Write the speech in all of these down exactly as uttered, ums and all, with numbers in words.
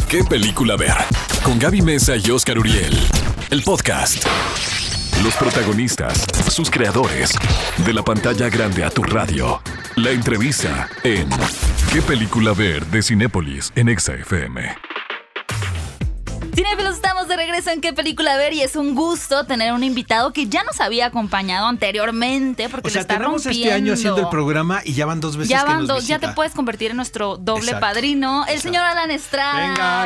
¿Qué película ver? Con Gaby Mesa y Oscar Uriel. El podcast. Los protagonistas, sus creadores. De la pantalla grande a tu radio. La entrevista en ¿Qué película ver? De Cinépolis en Exa F M. Cinéfilos, estamos de regreso en ¿Qué película ver? Y es un gusto tener un invitado que ya nos había acompañado anteriormente porque o sea, le está tenemos rompiendo. este año haciendo el programa y ya van dos veces ya que van nos dos, visita. ya te puedes convertir en nuestro doble Exacto. padrino, el Exacto. señor Alan Estrada. Venga,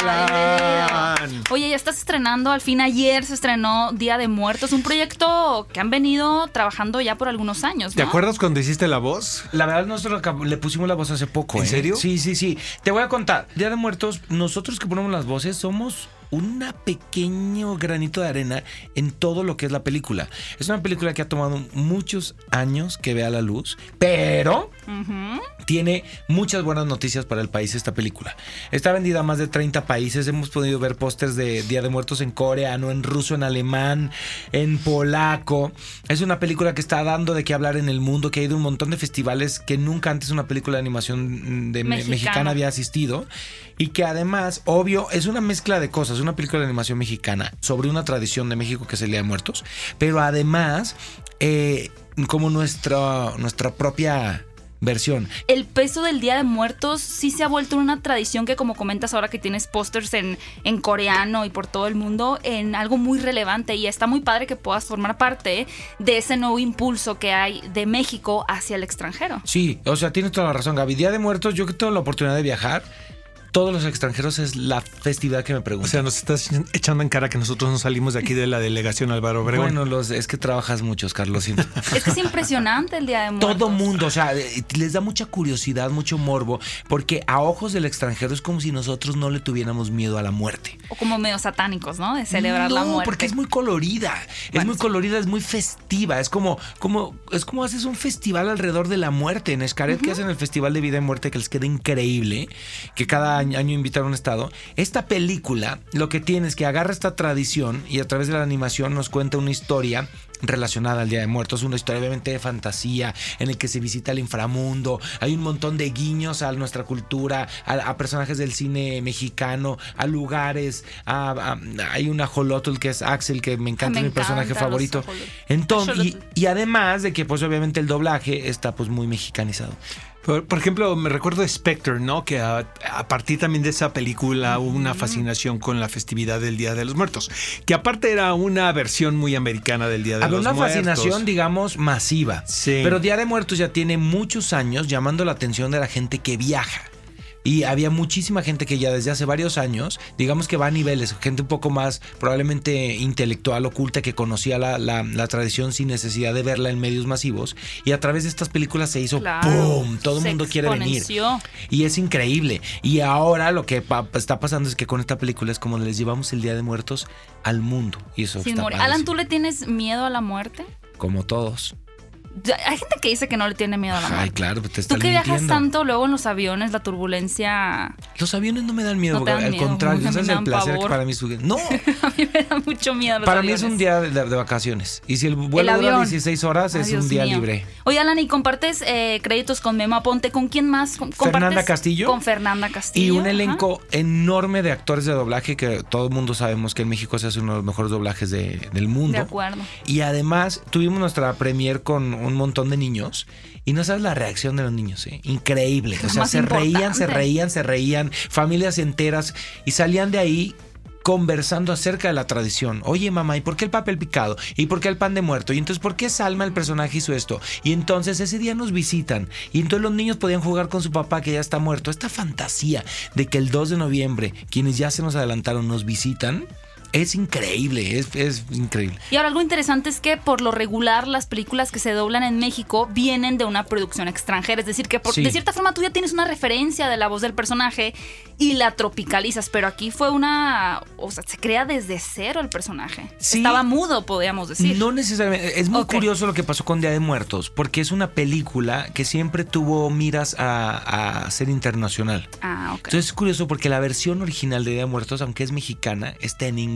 Alan. Bienvenido. Oye, ya estás estrenando, al fin ayer se estrenó Día de Muertos, un proyecto que han venido trabajando ya por algunos años, ¿no? ¿Te acuerdas cuando hiciste la voz? La verdad, nosotros le pusimos la voz hace poco. ¿En ¿eh? serio? Sí, sí, sí. Te voy a contar. Día de Muertos, nosotros que ponemos las voces somos un pequeño granito de arena en todo lo que es la película. Es una película que ha tomado muchos años que vea la luz, pero uh-huh. tiene muchas buenas noticias para el país esta película. Está vendida a más de treinta países. Hemos podido ver pósters de Día de Muertos en coreano, en ruso, en alemán, en polaco. Es una película que está dando de qué hablar en el mundo, que ha ido a un montón de festivales que nunca antes una película de animación de mexicana, mexicana había asistido. Y que además, obvio, es una mezcla de cosas. Una película de animación mexicana sobre una tradición de México que es el Día de Muertos. Pero además, eh, como nuestra, nuestra propia versión. El peso del Día de Muertos sí se ha vuelto una tradición que, como comentas ahora que tienes pósters en, en coreano y por todo el mundo, en algo muy relevante, y está muy padre que puedas formar parte de ese nuevo impulso que hay de México hacia el extranjero. Sí, o sea, tienes toda la razón, Gaby. Día de Muertos, yo que tengo la oportunidad de viajar, todos los extranjeros es la festividad que me preguntan. O sea, nos estás echando en cara que nosotros no salimos de aquí de la delegación Álvaro Obregón. Bueno, los, es que trabajas muchos, Carlos. Es que es impresionante el Día de Muertos. Todo mundo, o sea, les da mucha curiosidad, mucho morbo, porque a ojos del extranjero es como si nosotros no le tuviéramos miedo a la muerte. O como medio satánicos, ¿no? De celebrar no, la muerte. No, porque es muy colorida. Bueno, es muy sí. colorida, es muy festiva. Es como, como, es como haces un festival alrededor de la muerte. En Xcaret, uh-huh. que hacen el Festival de Vida y Muerte, que les queda increíble, que cada año, año invitan a un estado. Esta película lo que tiene es que agarra esta tradición y a través de la animación nos cuenta una historia relacionada al Día de Muertos, una historia obviamente de fantasía en el que se visita el inframundo. Hay un montón de guiños a nuestra cultura, a, a personajes del cine mexicano, a lugares, a, a, hay un ajolotl que es Axel, que me encanta, me es mi personaje favorito. Entonces, y, y además de que pues obviamente el doblaje está pues muy mexicanizado. Por, por ejemplo, me recuerdo de Spectre, ¿no? Que a, a partir también de esa película hubo una fascinación con la festividad del Día de los Muertos, que aparte era una versión muy americana del Día de Había los una Muertos. fascinación, digamos, masiva. Sí. Pero Día de Muertos ya tiene muchos años llamando la atención de la gente que viaja. Y había muchísima gente que ya desde hace varios años, digamos que va a niveles, gente un poco más probablemente intelectual, oculta, que conocía la, la, la tradición sin necesidad de verla en medios masivos. Y a través de estas películas se hizo claro, ¡pum! Todo el mundo quiere venir. Y es increíble. Y ahora lo que pa- está pasando es que con esta película es como les llevamos el Día de Muertos al mundo. Y eso sin está morir. padre. Alan, ¿tú le tienes miedo a la muerte? Como todos. Hay gente que dice que no le tiene miedo a la muerte. Ay, claro, te están Tú que mintiendo. viajas tanto luego en los aviones, la turbulencia... Los aviones no me dan miedo, no te dan al miedo. contrario, ese es el placer pavor. que para mí es... No, a mí me da mucho miedo los para aviones. mí es un día de, de vacaciones. Y si el vuelo el dura avión. dieciséis horas, Ay, es Dios un día mío. libre. Oye, Alan, ¿y compartes eh, créditos con Memo Aponte? ¿Con quién más? ¿Compartes? Fernanda Castillo. Con Fernanda Castillo. Y un ajá. elenco enorme de actores de doblaje que todo el mundo sabemos que en México se hace uno de los mejores doblajes de, del mundo. De acuerdo. Y además tuvimos nuestra premier con un montón de niños. Y no sabes la reacción de los niños, ¿eh? Increíble. O sea, Más se reían, importante. se reían, se reían, familias enteras, y salían de ahí conversando acerca de la tradición. Oye, mamá, ¿y por qué el papel picado? ¿Y por qué el pan de muerto? ¿Y entonces por qué Salma, el personaje, hizo esto? Y entonces ese día nos visitan. Y entonces los niños podían jugar con su papá que ya está muerto. Esta fantasía de que el dos de noviembre, quienes ya se nos adelantaron, nos visitan, es increíble, es, es increíble. Y ahora algo interesante es que por lo regular las películas que se doblan en México vienen de una producción extranjera, es decir, que por, Sí. de cierta forma tú ya tienes una referencia de la voz del personaje y la tropicalizas, pero aquí fue una, o sea, se crea desde cero el personaje. Sí. Estaba mudo, podríamos decir. No necesariamente, es muy Ok. curioso lo que pasó con Día de Muertos, porque es una película que siempre tuvo miras a, a ser internacional. Ah, ok. Entonces es curioso porque la versión original de Día de Muertos, aunque es mexicana, está en inglés.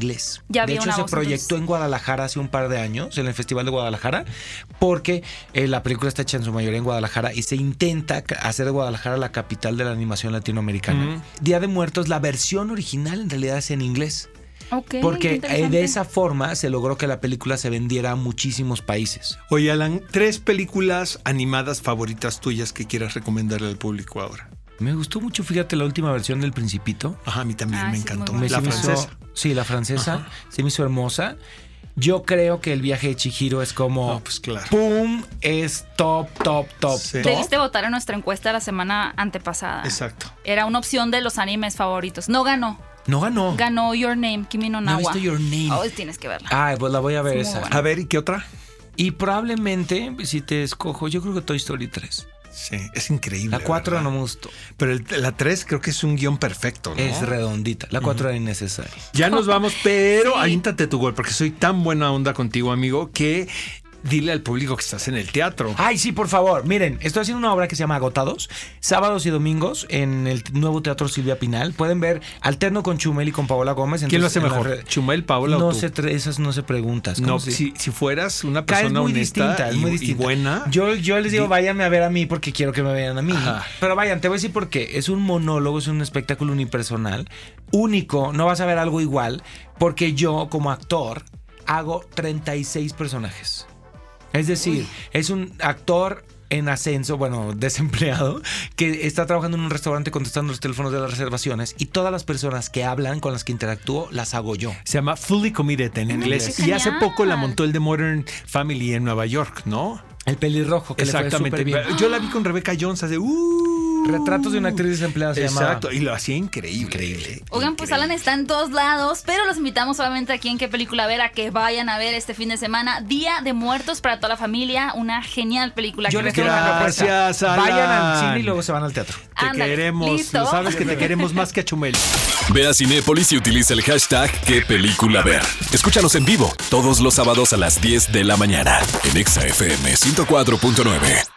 inglés. Ya de había hecho, una se voz, proyectó entonces. en Guadalajara hace un par de años, en el Festival de Guadalajara, porque eh, la película está hecha en su mayoría en Guadalajara y se intenta ca- hacer de Guadalajara la capital de la animación latinoamericana. Mm. Día de Muertos, la versión original en realidad es en inglés. Ok, qué Porque eh, interesante. de esa forma se logró que la película se vendiera a muchísimos países. Oye, Alan, tres películas animadas favoritas tuyas que quieras recomendarle al público ahora. Me gustó mucho, fíjate, la última versión del Principito. Ajá, a mí también Ah, me sí, encantó. muy Me- La se me francesa. hizo- sí, la francesa. Ajá. Se me hizo hermosa. Yo creo que el viaje de Chihiro es como... No, pues claro. ¡Pum! Es top, top, top, Sí. top. Debiste votar en nuestra encuesta la semana antepasada. Exacto. Era una opción de los animes favoritos. No ganó. No ganó. Ganó Your Name, Kimi no No he Nawa. visto Your Name. Oh, tienes que verla. Ay, pues la voy a ver Es muy esa. buena. A ver, ¿y qué otra? Y probablemente, si te escojo, yo creo que Toy Story tres. Sí, es increíble. La cuatro ¿verdad? no me gustó. Pero el- la tres creo que es un guión perfecto, ¿no? Es redondita. La cuatro era innecesaria. Ya nos vamos, pero Sí. aviéntate tu gol, porque soy tan buena onda contigo, amigo, que dile al público que estás en el teatro. Ay, sí, por favor. Miren, estoy haciendo una obra que se llama Agotados, sábados y domingos en el nuevo Teatro Silvia Pinal. Pueden ver alterno con Chumel y con Paola Gómez. ¿Quién lo Entonces, hace en la mejor? red- ¿Chumel, Paola No o tú? se tre- esas no se preguntas. ¿Cómo No, se- si, si fueras una Ca- es persona muy honesta distinta, es y, muy y distinta. buena. Yo, yo les digo, Di- váyanme a ver a mí porque quiero que me vean a mí. Ajá. Pero vayan, te voy a decir por qué. Es un monólogo, es un espectáculo unipersonal, único, no vas a ver algo igual, porque yo, como actor, hago treinta y seis personajes. Es decir, es un actor en ascenso, bueno, desempleado, que está trabajando en un restaurante contestando los teléfonos de las reservaciones y todas las personas que hablan, con las que interactúo, las hago yo. Se llama Fully Committed en inglés. qué Y hace genial. poco la montó el de Modern Family en Nueva York, ¿no? El pelirrojo, que Exactamente. le fue súper bien. Yo la vi con Rebecca Jones hace... Uh, Retratos de una actriz desempleada se llamaba. Exacto, y lo hacía increíble. Increíble. Oigan, pues Alan está en todos lados, pero los invitamos solamente aquí en Qué Película Ver a que vayan a ver este fin de semana Día de Muertos para toda la familia, una genial película. Yo que les tengo una propuesta. Gracias, Alan. Vayan al cine y luego se van al teatro. Te Ándale, queremos. ¿listo? Lo sabes que te queremos más que a Chumel. Ve a Cinépolis y utiliza el hashtag qué película ver. Escúchanos en vivo todos los sábados a las diez de la mañana en Exa F M ciento cuatro punto nueve.